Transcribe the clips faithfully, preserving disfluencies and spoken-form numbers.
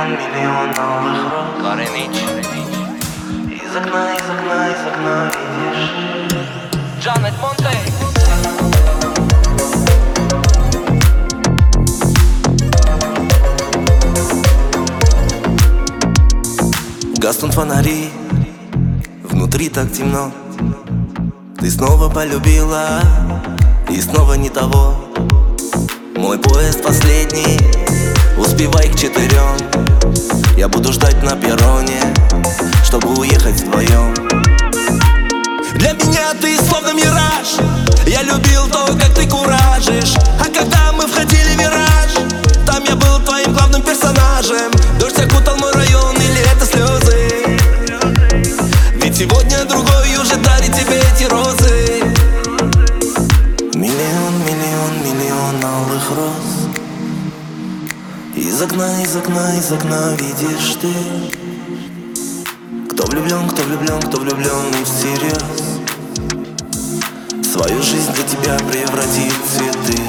Миллион, миллион алых роз. Каренич. Из окна, из окна, из окна видишь. Джанет Монтей. Гаснут фонари, внутри так темно. Ты снова полюбила, и снова не того. Мой поезд последний, успевай к четырем. Я буду ждать на перроне, чтобы уехать вдвоем. Для меня ты словно мираж. Я любил то, как ты куражишь. А когда мы входили в вираж, там я был твоим главным персонажем. Дождь окутал мой район, или это слезы? Ведь сегодня другой уже дарит тебе эти розы. Миллион, миллион, миллион алых роз. Из окна, из окна, из окна видишь ты. Кто влюблен, кто влюблен, кто влюблен и всерьез свою жизнь для тебя превратит в цветы.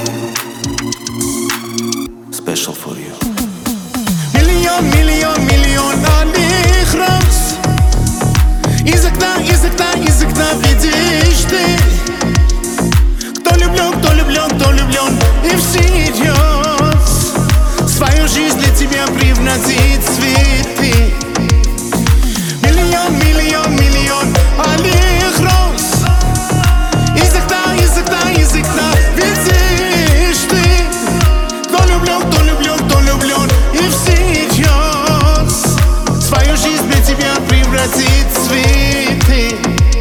Special for you. Миллион, миллион, миллион алых роз. Из окна, из окна, из окна видишь ты. Кто влюблен, кто влюблен, кто влюблен и всерьез свою жизнь для тебя превратит в цветы. Миллион, миллион, миллион алых роз. Из окна, из окна, из окна видишь ты. Кто влюблен, кто влюблен, кто влюблен и всерьез свою жизнь для тебя превратит в цветы.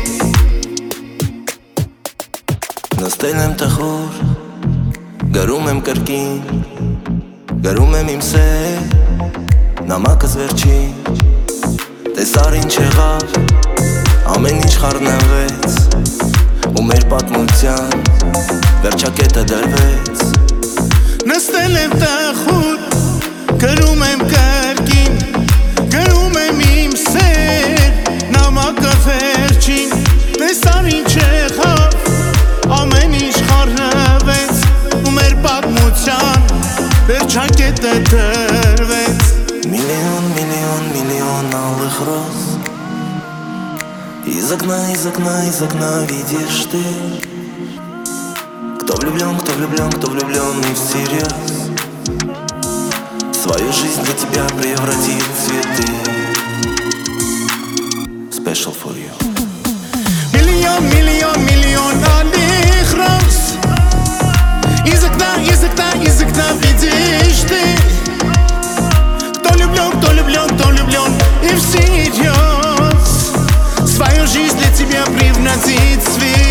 נוסטלם תחור, גרומם קרקין, גרומם עם סה, նամակը զվերջին. Տեսար ինչ եղավ, ամեն ինչ խառնվեց, ու մեր պատմության վերջակետը դրվեց. Նստել եմ տխուր, գրում եմ կրկին, գրում եմ իմ սեր, նամակը վերջին. Տեսար ինչ եղավ, ամեն ինչ խառնվեց, ու մեր պատմության վերջակետը դրվեց. Миллион, миллион, миллион алых роз. Из окна, из окна, из окна видишь ты. Кто влюблен, кто влюблен, кто влюблен и всерьез свою жизнь для тебя превратит в цветы. Special for you. Миллион, миллион, миллион алых роз. Из окна, из окна, из окна видишь ты. Кто влюблен, кто влюблен, кто влюблен и всерьез свою жизнь для тебя превратит в цветы.